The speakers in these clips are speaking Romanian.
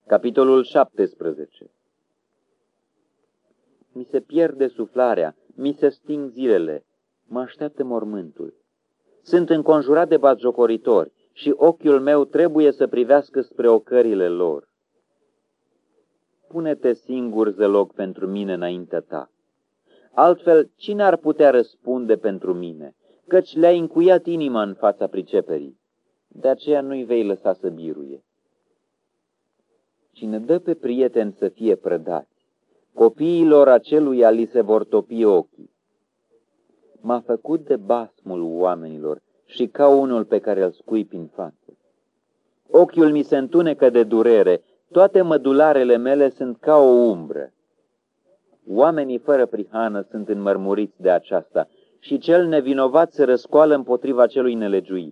Capitolul 17. Mi se pierde suflarea, mi se sting zilele, mă așteaptă mormântul. Sunt înconjurat de batjocoritori și ochiul meu trebuie să privească spre ocările lor. Pune-te singur zăloc pentru mine înaintea ta. Altfel, cine ar putea răspunde pentru mine? Căci le-ai încuiat inima în fața priceperii. De aceea nu-i vei lăsa să biruie. Cine dă pe prieteni să fie prădați, copiilor aceluia li se vor topi ochii. M-a făcut de basmul oamenilor și ca unul pe care îl scuipi în față. Ochiul mi se întunecă de durere, toate mădularele mele sunt ca o umbră. Oamenii fără prihană sunt înmărmuriți de aceasta și cel nevinovat se răscoală împotriva celui nelegiuit.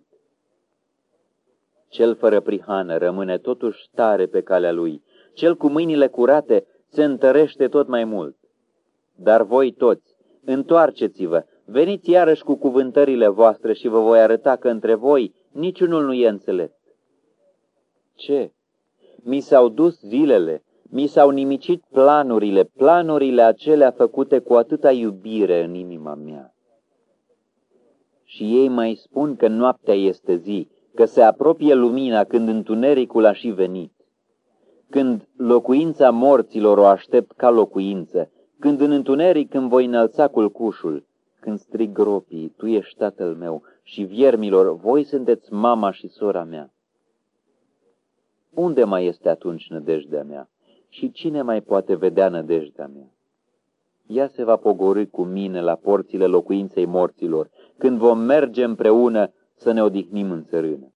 Cel fără prihană rămâne totuși tare pe calea lui, cel cu mâinile curate se întărește tot mai mult. Dar voi toți, întoarceți-vă, veniți iarăși cu cuvântările voastre și vă voi arăta că între voi niciunul nu e înțelept. Ce? Mi s-au dus zilele, mi s-au nimicit planurile acelea făcute cu atâta iubire în inima mea. Și ei mai spun că noaptea este zi, că se apropie lumina când întunericul a și venit. Când locuința morților o aștept ca locuință, când în întuneric îmi voi înălța culcușul, când strig gropii, tu ești tatăl meu, și viermilor, voi sunteți mama și sora mea. Unde mai este atunci nădejdea mea? Și cine mai poate vedea nădejdea mea? Ea se va pogorî cu mine la porțile locuinței morților, când vom merge împreună să ne odihnim în țărână.